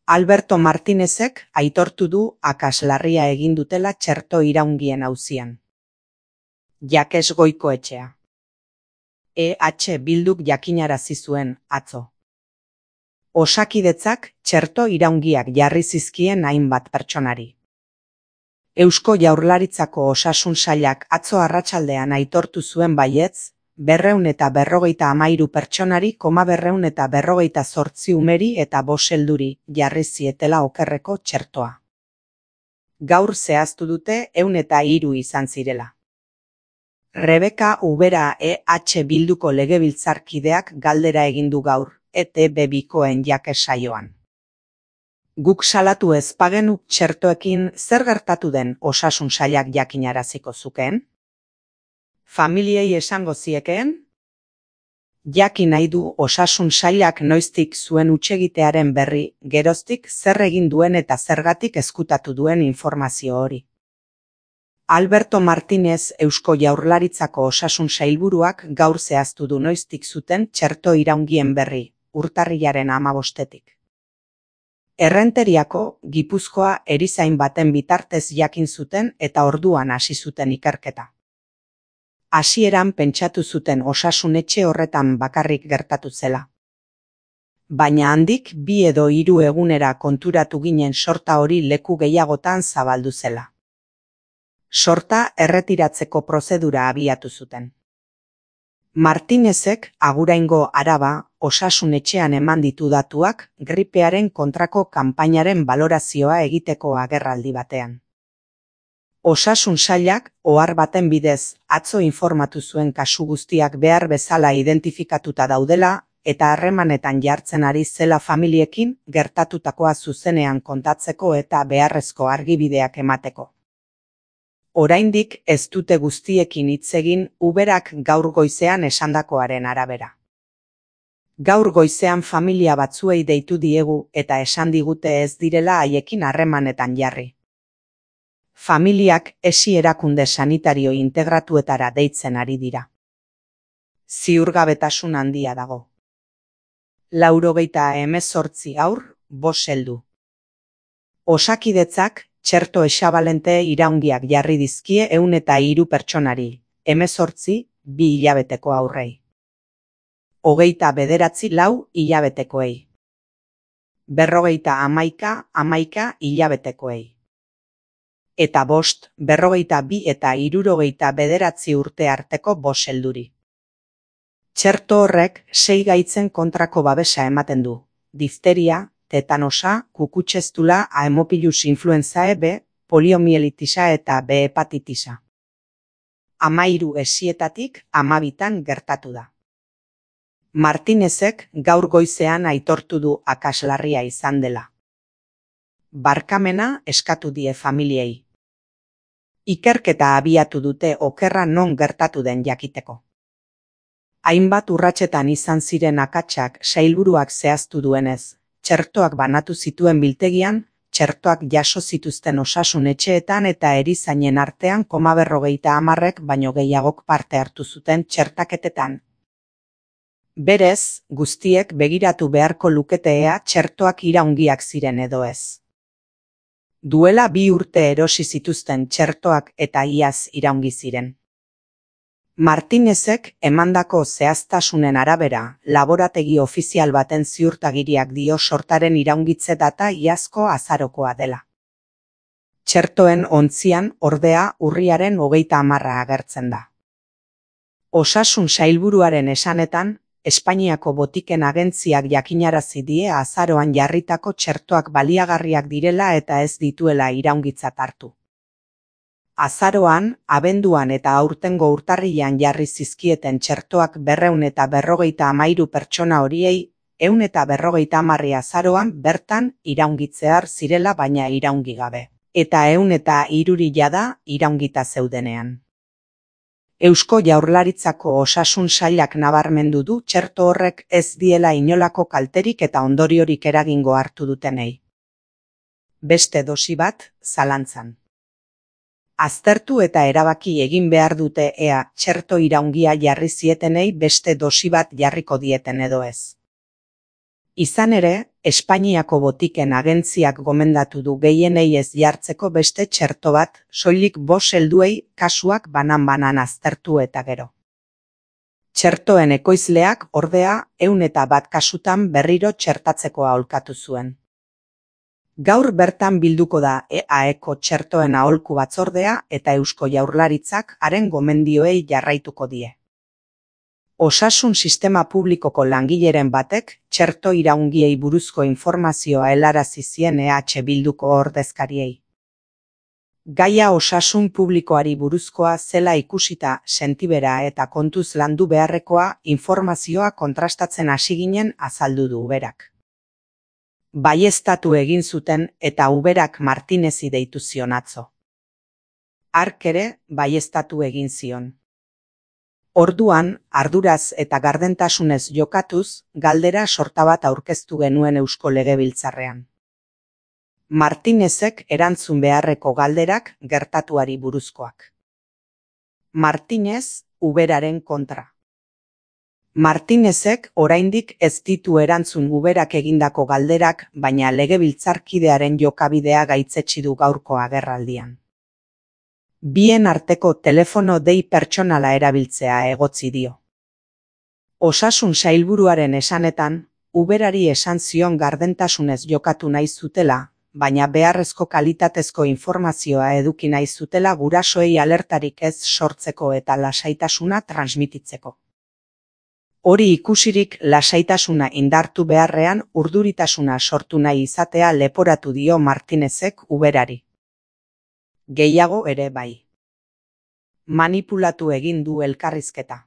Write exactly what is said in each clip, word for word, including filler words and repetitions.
Alberto Martinezek aitortu du akats larria egin dutela txerto iraungien auzian. Jakes Goikoetxea. E H Bilduk jakinarazi zuen atzo. Osakidetzak txerto iraungiak jarri zizkien hainbat pertsonari. Eusko Jaurlaritzako Osasun Sailak atzo arratsaldean aitortu zuen baietz, berreun eta berrogeita hamairu pertsonari koma berreun eta berrogeita zortzi umeri eta bost helduri jarri zietela okerreko txertoa. Gaur zehaztu dute ehun eta hiru izan zirela. Rebeka Ubera E H Bilduko legebiltzarkideak galdera egin du gaur, E T B bikoen Jakes saioan. Guk salatu ez bagenu txertoekin zer gertatu den Osasun Sailak jakinaraziko zukeen? Familiei esango ziekeen? Jakin nahi du Osasun Sailak noiztik zuen hutsegitearen berri, geroztik zer egin duen eta zergatik ezkutatu duen informazio hori. Alberto Martinez Eusko Jaurlaritzako Osasun Sailburuak gaur zehaztu du noiztik zuten txerto iraungien berri, urtarrilaren hamabostetik. Errenteriako, Gipuzkoa erizain baten bitartez jakin zuten eta orduan hasi zuten ikerketa. Hasieran pentsatu zuten osasun etxe horretan bakarrik gertatu zela. Baina handik bi edo hiru egunera konturatu ginen sorta hori leku gehiagotan zabaldu zela. Sorta erretiratzeko prozedura abiatu zuten. Martinezek Aguraingo Araba Osasun etxean eman ditu datuak gripearen kontrako kanpainaren balorazioa egiteko agerraldi batean. Osasun Sailak ohar baten bidez atzo informatu zuen kasu guztiak behar bezala identifikatuta daudela eta harremanetan jartzen ari zela familiekin gertatutakoa zuzenean kontatzeko eta beharrezko argibideak emateko. Oraindik ez dute guztiekin hitz egin Uberak gaur goizean esandakoaren arabera. Gaur goizean familia batzuei deitu diegu eta esan digute ez direla haiekin harremanetan jarri. Familiak esi erakunde sanitario integratuetara deitzen ari dira. Ziurgabetasun handia dago. Laurogeita hemezortzi haur, bost heldu. Osakidetzak txerto esabalente iraungiak jarri dizkie ehun eta hiru pertsonari, hemezortzi, bi hilabeteko aurrei. Hogeita bederatzi lau hilabetekoei. Berrogeita hamaika, hamaika hilabetekoei. Eta bost, berrogeita bi eta hirurogeita bederatzi urte arteko bost helduri. Txerto horrek sei gaitzen kontrako babesa ematen du, difteria, tetanosa, kukutxestula, Haemophilus influenzae B, poliomielitisa eta B hepatitisa. Hamairu esietatik hamabitan gertatu da. Martinezek gaur goizean aitortu du akats larria izan dela. Barkamena eskatu die familiei. Ikerketa abiatu dute okerra non gertatu den jakiteko. Hainbat urratsetan izan ziren akatsak sailburuak zehaztu duenez, txertoak banatu zituen biltegian, txertoak jaso zituzten osasun etxeetan eta erizainen artean koma berrogeita hamarrek baino gehiagok parte hartu zuten txertaketetan. Berez, guztiek begiratu beharko lukete ea txertoak iraungiak ziren edo ez. Duela bi urte erosi zituzten txertoak eta iaz iraungi ziren. Martinezek emandako zehaztasunen arabera, laborategi ofizial baten ziurtagiriak dio sortaren iraungitze data iazko azarokoa dela. Txertoen ontzian ordea urriaren hogeita hamarra agertzen da. Osasun Sailburuaren esanetan, Espainiako botiken agentziak jakinarazi die azaroan jarritako txertoak baliagarriak direla eta ez dituela iraungitzat hartu. Azaroan, abenduan eta aurtengo urtarrilean jarri zizkieten txertoak berreun eta berrogeita hamairu pertsona horiei, ehun eta berrogeita hamarri azaroan bertan iraungitzear zirela baina iraungi gabe, eta ehun eta hiruri jada iraungita zeudenean. Eusko Jaurlaritzako Osasun Sailak nabarmendu du txerto horrek ez diela inolako kalterik eta ondoriorik eragingo hartu dutenei. Beste dosi bat, zalantzan. Aztertu eta erabaki egin behar dute ea txerto iraungia jarri zietenei beste dosi bat jarriko dieten edo ez. Izan ere, Espainiako botiken agentziak gomendatu du gehienei ez jartzeko beste txerto bat, soilik bost helduei kasuak banan-banan aztertu eta gero. Txertoen ekoizleak, ordea, ehun eta bat kasutan berriro txertatzeko aholkatu zuen. Gaur bertan bilduko da E A Eko txertoen aholku batzordea eta Eusko Jaurlaritzak haren gomendioei jarraituko die. Osasun sistema publikoko langileren batek txerto iraungiei buruzko informazioa helarazi zien E H Bilduko ordezkariei. Gaia osasun publikoari buruzkoa zela ikusita sentibera eta kontuz landu beharrekoa informazioa kontrastatzen hasi ginen azaldu du Uberak. Baieztatu egin zuten eta Uberak Martinezi deitu zion atzo. Hark ere baieztatu egin zion. Orduan, arduraz eta gardentasunez jokatuz, galdera sorta bat aurkeztu genuen Eusko Legebiltzarrean. Martinezek erantzun beharreko galderak gertatuari buruzkoak. Martinez, Uberaren kontra. Martinezek oraindik ez ditu erantzun Uberak egindako galderak, baina legebiltzarkidearen jokabidea gaitzetsi du gaurko agerraldian. Bien arteko telefono dei pertsonala erabiltzea egotzi dio. Osasun sailburuaren esanetan, Uberari esan zion gardentasunez jokatu nahi zutela, baina beharrezko kalitatezko informazioa eduki nahi zutela gurasoei alertarik ez sortzeko eta lasaitasuna transmititzeko. Hori ikusirik lasaitasuna indartu beharrean urduritasuna sortu nahi izatea leporatu dio Martinezek Uberari. Gehiago ere bai. Manipulatu egin du elkarrizketa.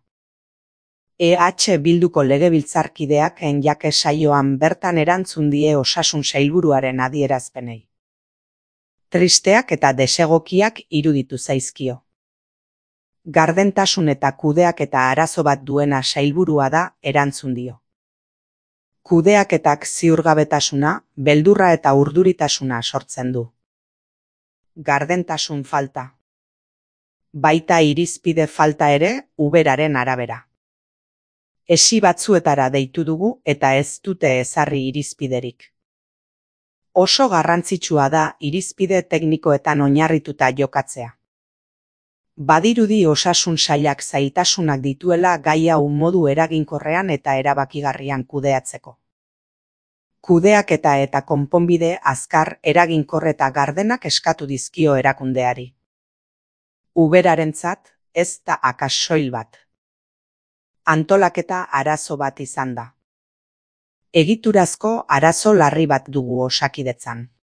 E H Bilduko legebiltzarkideak enjake saioan bertan erantzun die osasun sailburuaren adierazpenei. Tristeak eta desegokiak iruditu zaizkio. Gardentasun eta kudeak eta arazo bat duena sailburua da erantzun dio. Kudeaketak ziurgabetasuna, beldurra eta urduritasuna sortzen du. Gardentasun falta. Baita irizpide falta ere Uberaren arabera. Esi batzuetara deitu dugu eta ez dute ezarri irizpiderik. Oso garrantzitsua da irizpide teknikoetan oinarrituta jokatzea. Badirudi osasun sailak zailtasunak dituela gai hau modu eraginkorrean eta erabakigarrian kudeatzeko. Kudeaketa eta konponbide azkar, eraginkor eta gardenak eskatu dizkio erakundeari. Uberarentzat ez da akats soil bat. Antolaketa arazo bat izan da. Egiturazko arazo larri bat dugu Osakidetzan.